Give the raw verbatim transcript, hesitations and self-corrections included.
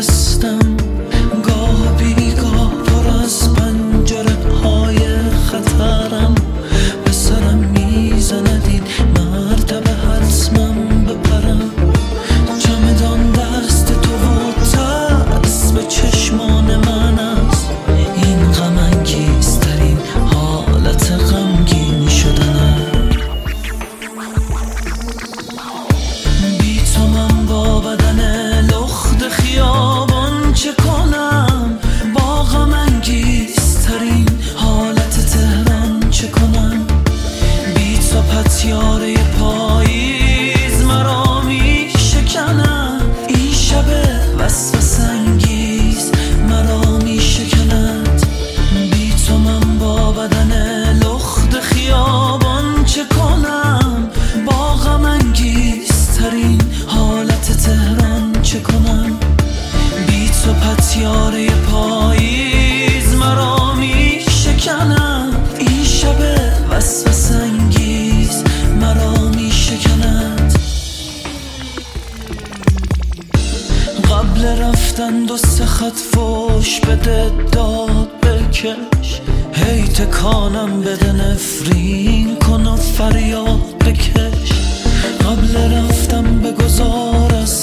دستم گاه بیگاه پر از پنجره های خطرم به سرم میزند این مرتبه حتمم بپرم. چمدان دست تو و ترس به چشمان من است، این غم انگیزترین حالت غمگین شدنم. بی تو من با بدن لخت خیابان چه کنم، با غم انگیزترین حالت تهران چه کنم. بی تو پتیاره پاییز مرا می شکنم، این شب وسوسه انگیز مرا می شکند. بی تو من با بدن لخت خیابان چه کنم، با غم انگیزترین حالت تهران چه کنم. بی تو پتیاره پاییز مرا می شکنم، این شب وسوسه انگیز مرا می شکند. قبل رفتن دو سه خط فوش بده داد بکش، هی تکانم بده نفرین کن و فریاد بکش. قبل رفتم بگذار از